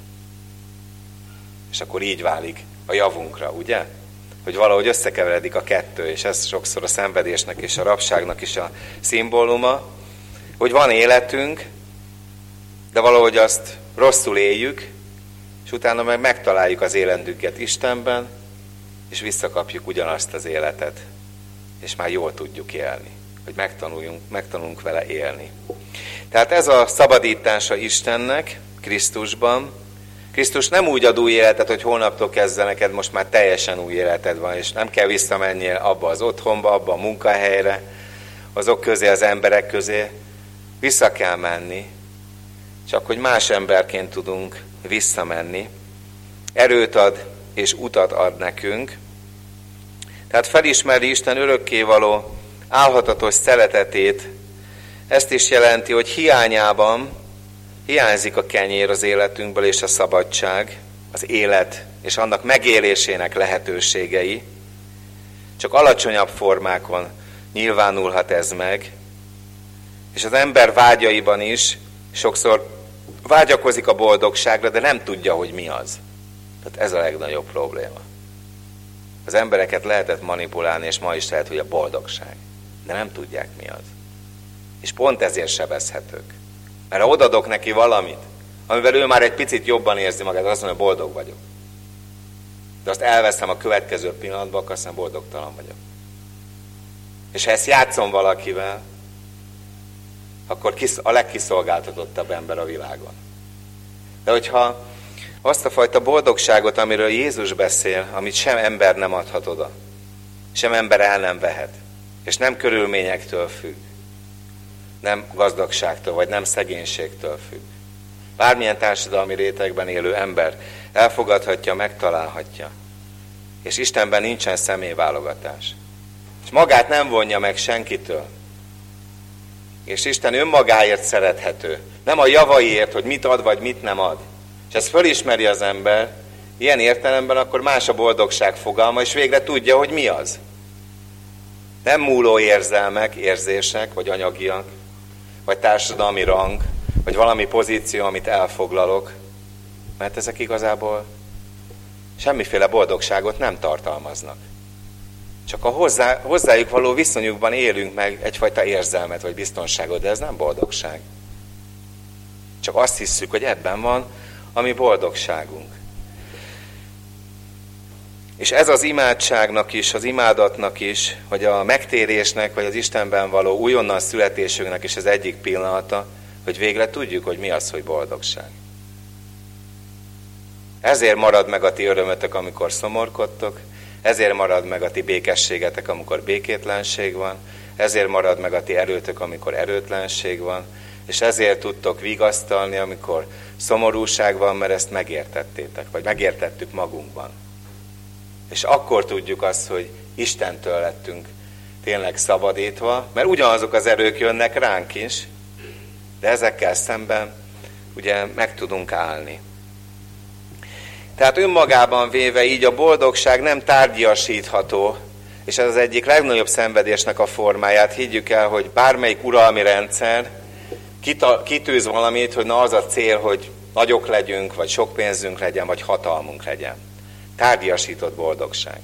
Speaker 1: És akkor így válik a javunkra, ugye? Hogy valahogy összekeveredik a kettő, és ez sokszor a szenvedésnek és a rabságnak is a szimbóluma, hogy van életünk, de valahogy azt rosszul éljük, és utána meg megtaláljuk az élendünket Istenben, és visszakapjuk ugyanazt az életet, és már jól tudjuk élni, hogy megtanulunk vele élni. Tehát ez a szabadítása Istennek, Krisztusban. Krisztus nem úgy ad új életet, hogy holnaptól kezdve neked most már teljesen új életed van, és nem kell visszamenjél abba az otthonba, abba a munkahelyre, azok közé, az emberek közé. Vissza kell menni, csak hogy más emberként tudunk visszamenni. Erőt ad és utat ad nekünk. Tehát felismeri Isten örökkévaló, álhatatos szeretetét. Ezt is jelenti, hogy hiányában hiányzik a kenyér az életünkből és a szabadság, az élet és annak megélésének lehetőségei. Csak alacsonyabb formákon nyilvánulhat ez meg, és az ember vágyaiban is sokszor vágyakozik a boldogságra, de nem tudja, hogy mi az. Tehát ez a legnagyobb probléma. Az embereket lehetett manipulálni, és ma is lehet, hogy a boldogság. De nem tudják, mi az. És pont ezért sebezhetők. Mert ha odadok neki valamit, amivel ő már egy picit jobban érzi magát, azt mondja, boldog vagyok. De azt elveszem a következő pillanatban, akkor aztán boldogtalan vagyok. És ha ezt játszom valakivel, akkor a legkiszolgáltatottabb ember a világon. De hogyha azt a fajta boldogságot, amiről Jézus beszél, amit sem ember nem adhat oda, sem ember el nem vehet, és nem körülményektől függ, nem gazdagságtól, vagy nem szegénységtől függ. Bármilyen társadalmi rétegben élő ember elfogadhatja, megtalálhatja. És Istenben nincsen személyválogatás. És magát nem vonja meg senkitől. És Isten önmagáért szerethető. Nem a javaiért, hogy mit ad, vagy mit nem ad. És ezt fölismeri az ember, ilyen értelemben akkor más a boldogság fogalma, és végre tudja, hogy mi az. Nem múló érzelmek, érzések, vagy anyagiak, vagy társadalmi rang, vagy valami pozíció, amit elfoglalok, mert ezek igazából semmiféle boldogságot nem tartalmaznak. Csak a hozzájuk való viszonyukban élünk meg egyfajta érzelmet, vagy biztonságot, de ez nem boldogság. Csak azt hisszük, hogy ebben van a mi boldogságunk. És ez az imádságnak is, az imádatnak is, vagy a megtérésnek, vagy az Istenben való újonnan születésünknek is az egyik pillanata, hogy végre tudjuk, hogy mi az, hogy boldogság. Ezért marad meg a ti örömötök, amikor szomorkodtok, ezért marad meg a ti békességetek, amikor békétlenség van, ezért marad meg a ti erőtök, amikor erőtlenség van, és ezért tudtok vigasztalni, amikor szomorúság van, mert ezt megértettétek, vagy megértettük magunkban. És akkor tudjuk azt, hogy Istentől lettünk tényleg szabadítva, mert ugyanazok az erők jönnek ránk is, de ezekkel szemben ugye meg tudunk állni. Tehát önmagában véve így a boldogság nem tárgyasítható, és ez az egyik legnagyobb szenvedésnek a formáját. Higgyük el, hogy bármelyik uralmi rendszer kitűz valamit, hogy na az a cél, hogy nagyok legyünk, vagy sok pénzünk legyen, vagy hatalmunk legyen. Tárgyasított boldogság.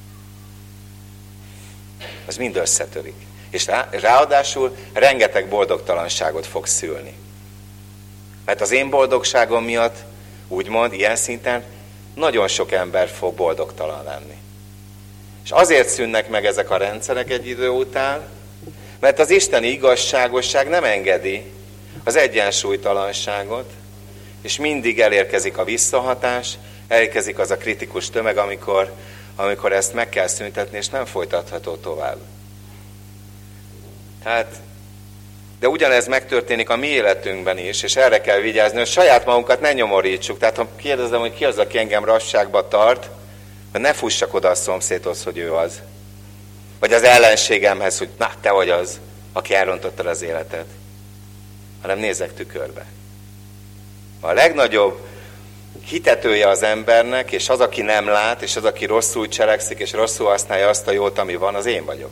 Speaker 1: Az mind összetörik. És ráadásul rengeteg boldogtalanságot fog szülni. Mert az én boldogságom miatt, úgymond, ilyen szinten, nagyon sok ember fog boldogtalan lenni. És azért szűnnek meg ezek a rendszerek egy idő után, mert az isteni igazságosság nem engedi az egyensúlytalanságot, és mindig elérkezik a visszahatás, elérkezik az a kritikus tömeg, amikor ezt meg kell szüntetni, és nem folytatható tovább. De ugyanez megtörténik a mi életünkben is, és erre kell vigyázni, hogy saját magunkat ne nyomorítsuk. Tehát ha kérdezem, hogy ki az, aki engem rasságba tart, hogy ne fussak oda a szomszédhoz, hogy ő az. Vagy az ellenségemhez, hogy na, te vagy az, aki elrontottad az életet. Hanem nézzek tükörbe. A legnagyobb hitetője az embernek, és az, aki nem lát, és az, aki rosszul cselekszik, és rosszul használja azt a jót, ami van, az én vagyok.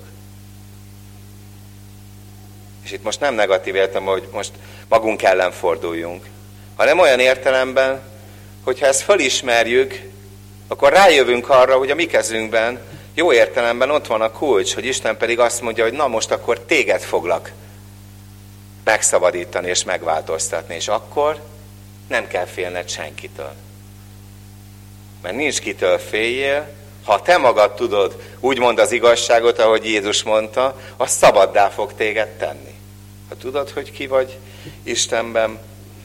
Speaker 1: És itt most nem negatív értelem, hogy most magunk ellen forduljunk, hanem olyan értelemben, hogyha ezt felismerjük, akkor rájövünk arra, hogy a mi kezünkben, jó értelemben ott van a kulcs, hogy Isten pedig azt mondja, hogy na most akkor téged foglak megszabadítani és megváltoztatni, és akkor nem kell félned senkitől. Mert nincs kitől féljél, ha te magad tudod úgymond az igazságot, ahogy Jézus mondta, az szabaddá fog téged tenni. Ha tudod, hogy ki vagy Istenben,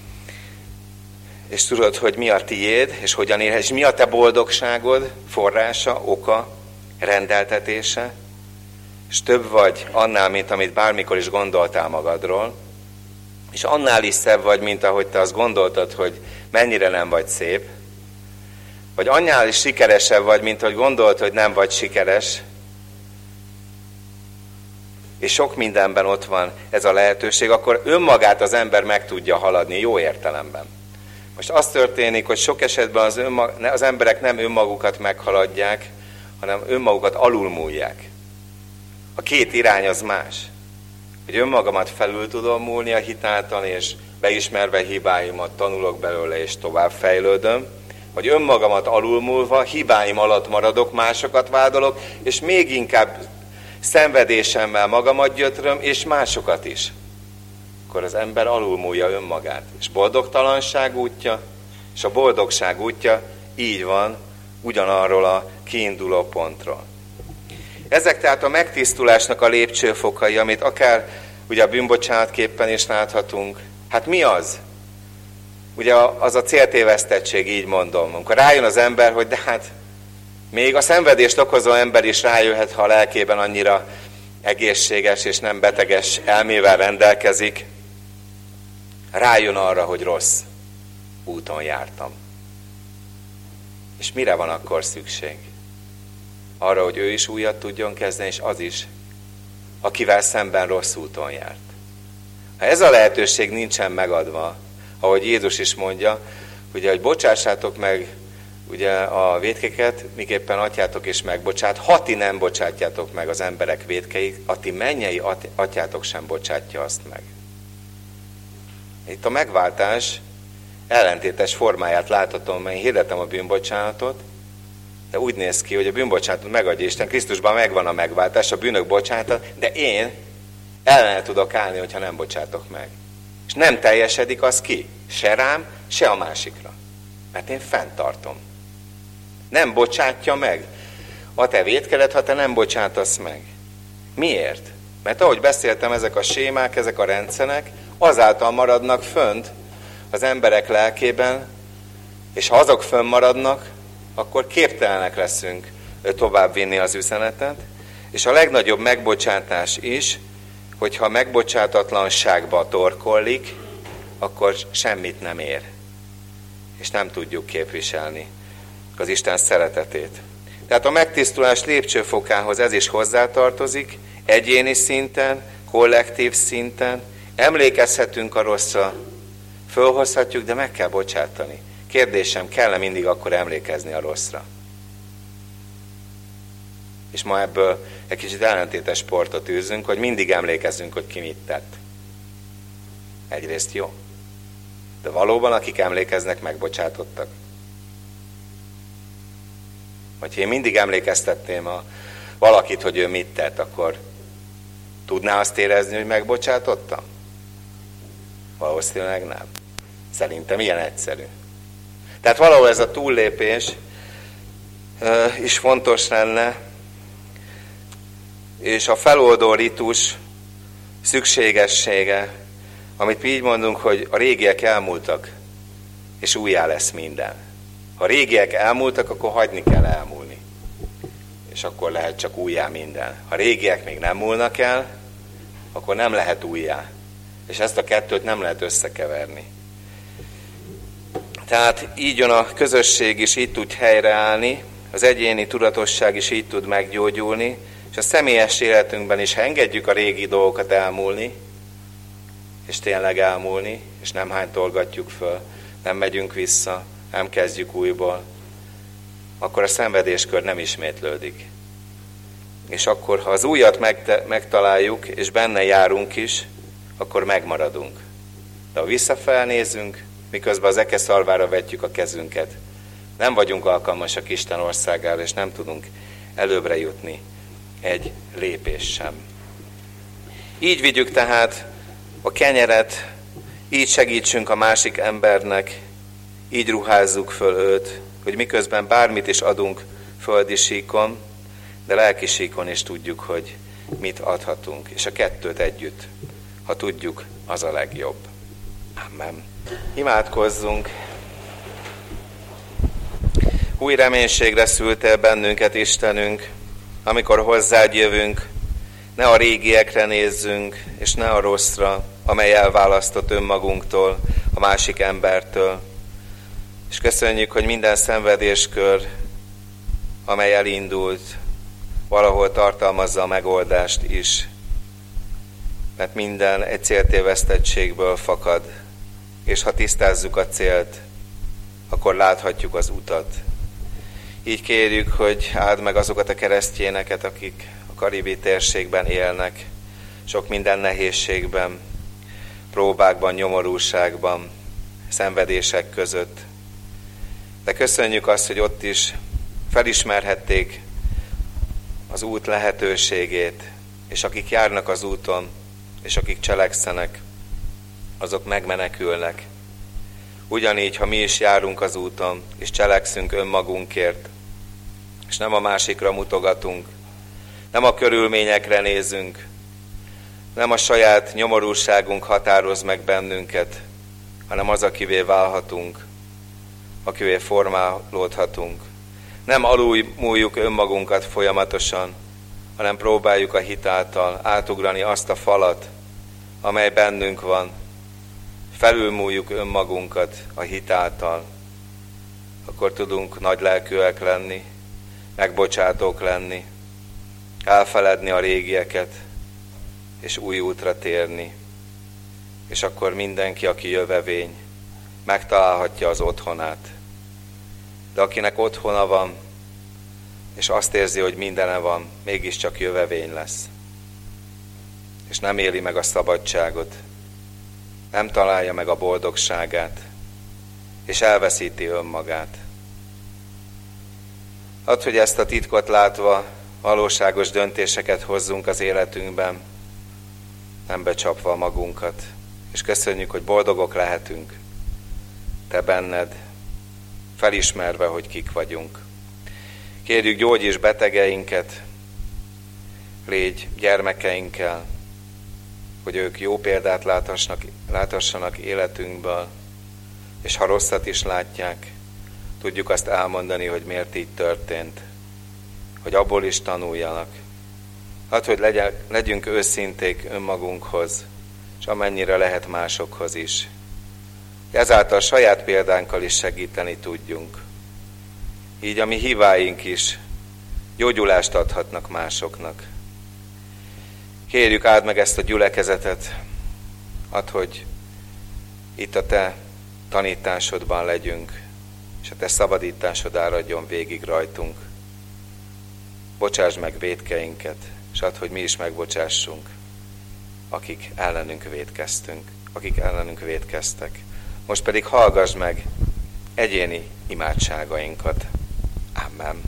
Speaker 1: és tudod, hogy mi a tiéd, és hogyan élhetsz, és mi a te boldogságod, forrása, oka, rendeltetése, és több vagy annál, mint amit bármikor is gondoltál magadról, és annál is szebb vagy, mint ahogy te azt gondoltad, hogy mennyire nem vagy szép, vagy annál is sikeresebb vagy, mint hogy gondolt, hogy nem vagy sikeres, és sok mindenben ott van ez a lehetőség, akkor önmagát az ember meg tudja haladni jó értelemben. Most az történik, hogy sok esetben az emberek nem önmagukat meghaladják, hanem önmagukat alulmúlják. A két irány az más. Hogy önmagamat felül tudom múlni a hit által, és beismerve hibáimat tanulok belőle, és tovább fejlődöm, vagy önmagamat alulmúlva, hibáim alatt maradok, másokat vádolok, és még inkább szenvedésemmel magamat gyötröm, és másokat is. Akkor az ember alulmúlja önmagát. És boldogtalanság útja, és a boldogság útja így van, ugyanarról a kiinduló pontról. Ezek tehát a megtisztulásnak a lépcsőfokai, amit akár ugye a bűnbocsánatképpen is láthatunk. Hát mi az? Ugye az a céltévesztettség, így mondom. Amikor rájön az ember, hogy de hát még a szenvedést okozó ember is rájöhet, ha a lelkében annyira egészséges és nem beteges elmével rendelkezik, rájön arra, hogy rossz úton jártam. És mire van akkor szükség? Arra, hogy ő is újat tudjon kezdeni, és az is, akivel szemben rossz úton járt. Ha ez a lehetőség nincsen megadva, ahogy Jézus is mondja, ugye, hogy bocsássátok meg ugye a vétkeket, miképpen atyátok is megbocsát, ha ti nem bocsátjátok meg az emberek vétkeit, a ti mennyei atyátok sem bocsátja azt meg. Itt a megváltás ellentétes formáját láthatom, mert én hirdetem a bűnbocsánatot, de úgy néz ki, hogy a bűnbocsánatot megadja Isten, Krisztusban megvan a megváltás, a bűnök bocsánata, de én ellene tudok állni, hogyha nem bocsátok meg. És nem teljesedik az ki, se rám, se a másikra. Mert én fenntartom. Nem bocsátja meg a te vétkedet, ha te nem bocsátasz meg. Miért? Mert ahogy beszéltem, ezek a sémák, ezek a rendszerek azáltal maradnak fönt az emberek lelkében, és ha azok fönn maradnak, akkor képtelenek leszünk továbbvinni az üzenetet, és a legnagyobb megbocsátás is, hogyha megbocsátatlanságba torkollik, akkor semmit nem ér, és nem tudjuk képviselni az Isten szeretetét. Tehát a megtisztulás lépcsőfokához ez is hozzátartozik, egyéni szinten, kollektív szinten, emlékezhetünk a rosszra, fölhozhatjuk, de meg kell bocsátani. Kérdésem, kell-e mindig akkor emlékezni a rosszra? És ma ebből egy kicsit ellentétes sportot űzünk, hogy mindig emlékezzünk, hogy ki mit tett. Egyrészt jó. De valóban, akik emlékeznek, megbocsátottak. Vagy ha én mindig emlékeztetném valakit, hogy ő mit tett, akkor tudná azt érezni, hogy megbocsátottam? Valószínűleg nem. Szerintem ilyen egyszerű. Tehát valahol ez a túllépés is fontos lenne, és a feloldó ritus szükségessége, amit mi így mondunk, hogy a régiek elmúltak, és újjá lesz minden. Ha a régiek elmúltak, akkor hagyni kell elmúlni. És akkor lehet csak újjá minden. Ha a régiek még nem múlnak el, akkor nem lehet újjá. És ezt a kettőt nem lehet összekeverni. Tehát így jön a közösség is, így tud helyreállni, az egyéni tudatosság is így tud meggyógyulni, és a személyes életünkben is, ha engedjük a régi dolgokat elmúlni, és tényleg elmúlni, és nem hánytolgatjuk föl, nem megyünk vissza, nem kezdjük újból, akkor a szenvedéskör nem ismétlődik. És akkor, ha az újat megtaláljuk, és benne járunk is, akkor megmaradunk. De ha visszafelnézünk, miközben az ekeszalvára vetjük a kezünket, nem vagyunk alkalmasak Isten országára, és nem tudunk előbbre jutni egy lépés sem. Így vigyük tehát a kenyeret, így segítsünk a másik embernek, így ruházzuk föl őt, hogy miközben bármit is adunk földi síkon, de lelki síkon is tudjuk, hogy mit adhatunk. És a kettőt együtt, ha tudjuk, az a legjobb. Amen. Imádkozzunk. Új reménységre szültél bennünket, Istenünk, amikor hozzád jövünk, ne a régiekre nézzünk, és ne a rosszra, amely elválasztott önmagunktól, a másik embertől. És köszönjük, hogy minden szenvedéskör, amely elindult, valahol tartalmazza a megoldást is, mert minden egy céltévesztettségből fakad, és ha tisztázzuk a célt, akkor láthatjuk az utat. Így kérjük, hogy áld meg azokat a keresztényeket, akik a karibi térségben élnek, sok minden nehézségben, próbákban, nyomorúságban, szenvedések között. De köszönjük azt, hogy ott is felismerhették az út lehetőségét, és akik járnak az úton, és akik cselekszenek, azok megmenekülnek. Ugyanígy, ha mi is járunk az úton, és cselekszünk önmagunkért, és nem a másikra mutogatunk, nem a körülményekre nézünk, nem a saját nyomorúságunk határoz meg bennünket, hanem az, akivé válhatunk, akivé formálódhatunk. Nem alulmúljuk önmagunkat folyamatosan, hanem próbáljuk a hit által átugrani azt a falat, amely bennünk van. Felülmúljuk önmagunkat a hit által. Akkor tudunk nagy lelkűek lenni, megbocsátók lenni, elfeledni a régieket, és új útra térni. És akkor mindenki, aki jövevény, megtalálhatja az otthonát. De akinek otthona van, és azt érzi, hogy mindene van, mégiscsak jövevény lesz. És nem éli meg a szabadságot, nem találja meg a boldogságát, és elveszíti önmagát. Add, hogy ezt a titkot látva valóságos döntéseket hozzunk az életünkben, nem becsapva magunkat, és köszönjük, hogy boldogok lehetünk, Te benned, felismerve, hogy kik vagyunk. Kérjük, gyógyíts betegeinket, légy gyermekeinkkel, hogy ők jó példát láthassanak életünkből, és ha rosszat is látják, tudjuk azt elmondani, hogy miért így történt, hogy abból is tanuljanak. Hát, hogy legyünk őszinték önmagunkhoz, és amennyire lehet másokhoz is. Ezáltal saját példánkkal is segíteni tudjunk. Így a mi hibáink is gyógyulást adhatnak másoknak. Kérjük, áld meg ezt a gyülekezetet, add, hogy itt a Te tanításodban legyünk, és a Te szabadításod áradjon végig rajtunk. Bocsásd meg vétkeinket, és add, hogy mi is megbocsássunk, akik ellenünk vétkeztek. Most pedig hallgass meg egyéni imádságainkat. Amen.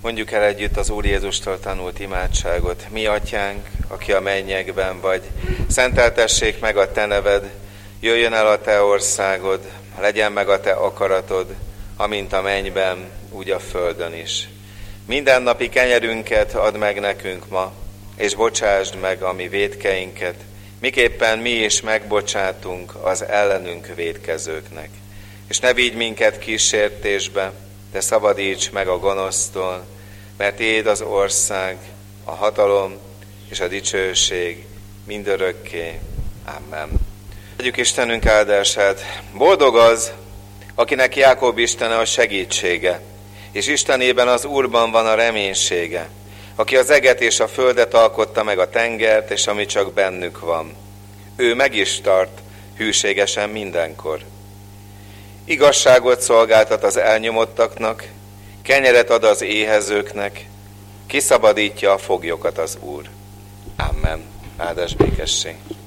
Speaker 1: Mondjuk el együtt az Úr Jézustól tanult imádságot. Mi atyánk, aki a mennyekben vagy, szenteltessék meg a te neved, jöjjön el a te országod, legyen meg a te akaratod, amint a mennyben, úgy a földön is. Mindennapi kenyerünket add meg nekünk ma, és bocsásd meg a mi vétkeinket, miképpen mi is megbocsátunk az ellenünk vétkezőknek. És ne vigy minket kísértésbe, de szabadíts meg a gonosztól, mert tiéd az ország, a hatalom és a dicsőség mindörökké. Amen. Adjuk Istenünk áldását. Boldog az, akinek Jákob Istene a segítsége, és Istenében az Úrban van a reménysége, aki az eget és a földet alkotta meg, a tengert, és ami csak bennük van. Ő meg is tart hűségesen mindenkor. Igazságot szolgáltat az elnyomottaknak, kenyeret ad az éhezőknek, kiszabadítja a foglyokat az Úr. Amen. Áldás békesség.